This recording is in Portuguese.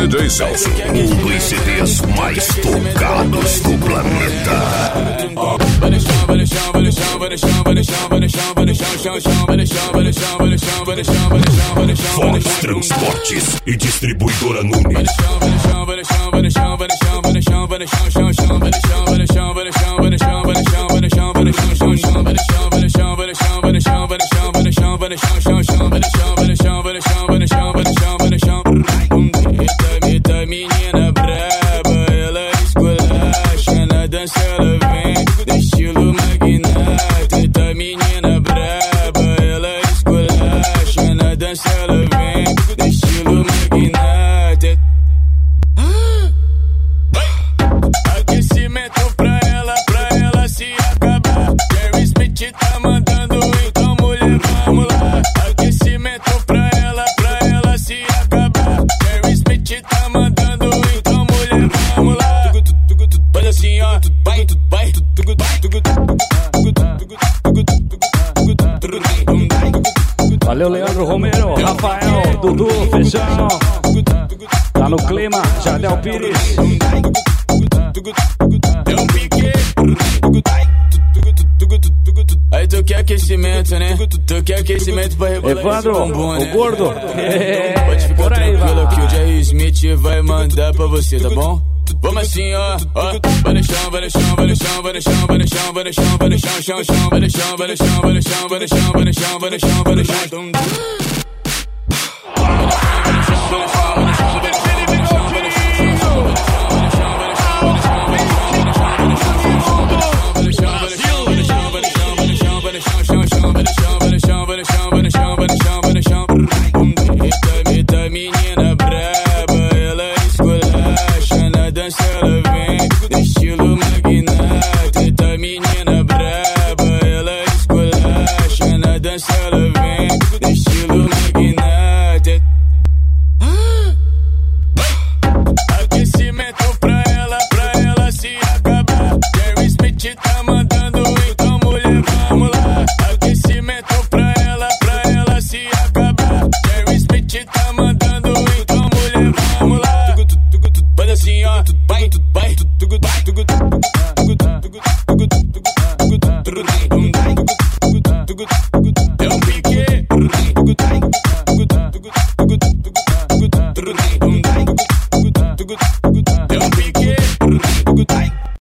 DJ Celso. Os CDs mais tocados do planeta. Fox Transportes e Distribuidora Nunes. Eita menina braba, ela esculacha, na dança ela vem do estilo magnata. Eita menina braba, ela esculacha, na dança ela vem do estilo magnata. Aquecimento pra ela se acabar. Jerry Smith tá mandando, então mulher vamos lá. Aquecimento pra ela se acabar. Jerry Smith tá mandando, então mulher vamos lá. Faz assim ó, vai. Valeu, Leandro Romero, Rafael, Dudu, Feijão. Tá no clima, Jardel Pires. Deu um pique. Aí tu quer aquecimento, né? Tu quer aquecimento pra rebolar Evandro, esse bumbum, né? o gordo. Pode ficar Por aí, tranquilo vai. que o Jerry Smith vai mandar pra você, tá bom? Vamos assim, ó. Vai no chão, vai no chão, vai no chão, vai no chão, vai no chão, vai no chão, vai no chão, chão, chão, vai no chão, vai no chão, vai no chão, vai no chão, vai no chão, vai no chão, vai no chão, vai no chão.